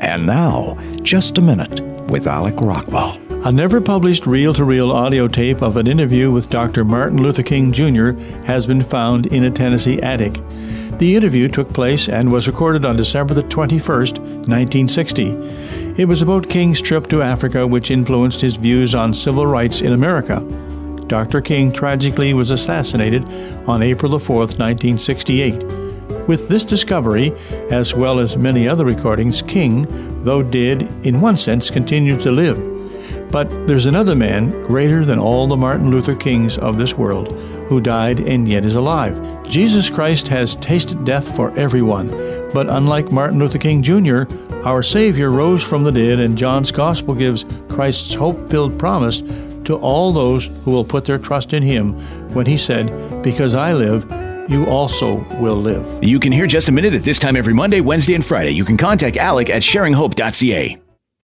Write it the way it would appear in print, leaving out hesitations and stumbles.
And now, Just a Minute with Alec Rockwell. A never-published reel-to-reel audio tape of an interview with Dr. Martin Luther King Jr. has been found in a Tennessee attic. The interview took place and was recorded on December the 21st, 1960. It was about King's trip to Africa, which influenced his views on civil rights in America. Dr. King tragically was assassinated on April the 4th, 1968. With this discovery, as well as many other recordings, King, though dead, in one sense continued to live. But there's another man greater than all the Martin Luther Kings of this world, who died and yet is alive. Jesus Christ has tasted death for everyone, but unlike Martin Luther King Jr., our Savior rose from the dead, and John's Gospel gives Christ's hope-filled promise to all those who will put their trust in Him when He said, "Because I live, you also will live." You can hear Just a Minute at this time every Monday, Wednesday, and Friday. You can contact Alec at sharinghope.ca.